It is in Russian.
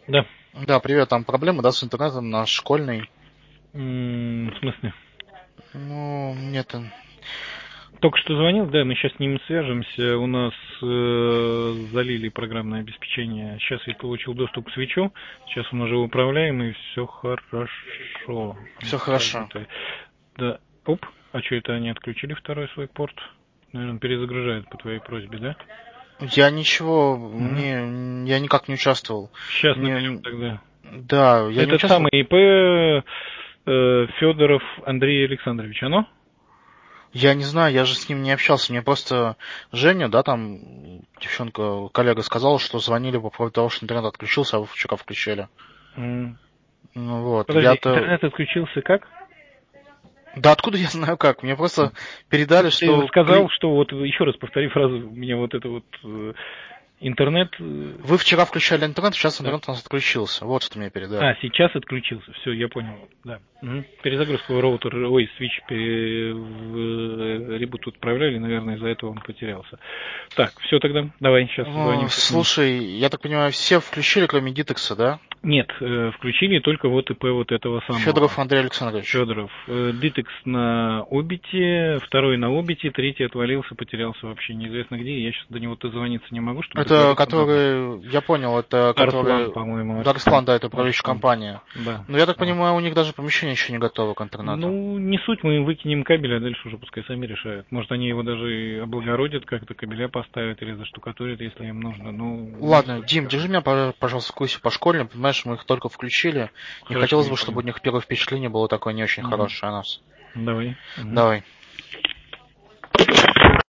Да. Да, привет, там проблемы, да, с интернетом наш школьный? В смысле? Ну, нет, Только что звонил, да, мы сейчас с ним свяжемся. У нас залили программное обеспечение. Сейчас я получил доступ к свечу. Сейчас он уже управляемый, все хорошо. все хорошо. Да. Оп. А что это они отключили второй свой порт? Наверное, перезагружают по твоей просьбе, да? Я ничего, Угу. я никак не участвовал. Сейчас наберем Мне, тогда. да, я не Этот участвовал. самый ИП Федоров Андрей Александрович, оно? Я не знаю, я же с ним не общался. Мне просто Женя, да, там, девчонка, коллега сказала, что звонили по поводу того, что интернет отключился, а вы вчера включили. Ну вот, Подожди, я-то... интернет отключился как? Да откуда я знаю как? Мне просто передали, Ты что... сказал, что вот еще раз повтори фразу, у меня вот это вот интернет. Вы вчера включали интернет, сейчас Да. интернет у нас отключился. Вот что мне передали. Сейчас отключился. Все, я понял. Да. Угу. Перезагрузку роутера, ой, свич в ребут отправляли, наверное, из-за этого он потерялся. Так, все тогда. Давай, сейчас созвонимся с ним. Слушай, я так понимаю, все включили, кроме Дитекса, да? Нет, включили только вот ИП вот этого самого. Федоров Андрей Александрович. Федоров. Дитекс на Обите, второй на Обите, третий отвалился, потерялся вообще неизвестно где. Я сейчас до него дозвониться не могу, чтобы Это договориться на дом. который, я понял, это Арслан, который, по-моему, Дарслан, да, это управляющая Арслан. компания. Да. Но я так Вот. понимаю, у них даже помещение еще не готово к интернету. Ну, не суть, мы им выкинем кабель, а дальше уже пускай сами решают. Может, они его даже и облагородят, как-то кабеля поставят или заштукатурят, если им нужно. Ну, не Ладно, суть. Дим, держи меня, пожалуйста, в курсе по школьным. Понимаешь, мы их только включили. Не Хорошо, хотелось я бы, чтобы понял. у них первое впечатление было такое не очень Угу. хорошее о нас. Давай. Угу. Давай.